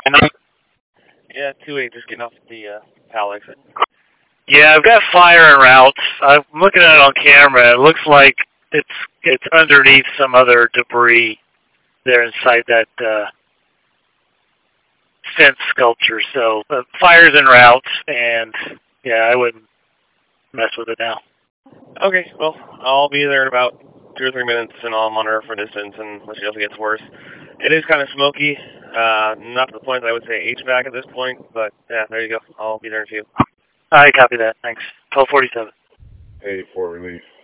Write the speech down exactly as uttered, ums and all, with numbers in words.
Yeah, two eight, just getting off the uh, Powell exit. Yeah, I've got fire en route. I'm looking at it on camera. It looks like it's it's underneath some other debris there inside that uh, fence sculpture. So uh, fire's en route, and yeah, I wouldn't mess with it now. Okay, well, I'll be there in about two or three minutes, and I'll monitor for distance and let you know if it gets worse. It is kind of smoky, uh, not to the point that I would say H V A C at this point, but yeah, there you go. I'll be there in a few. I copy that. Thanks. twelve forty-seven. eighty-four relief.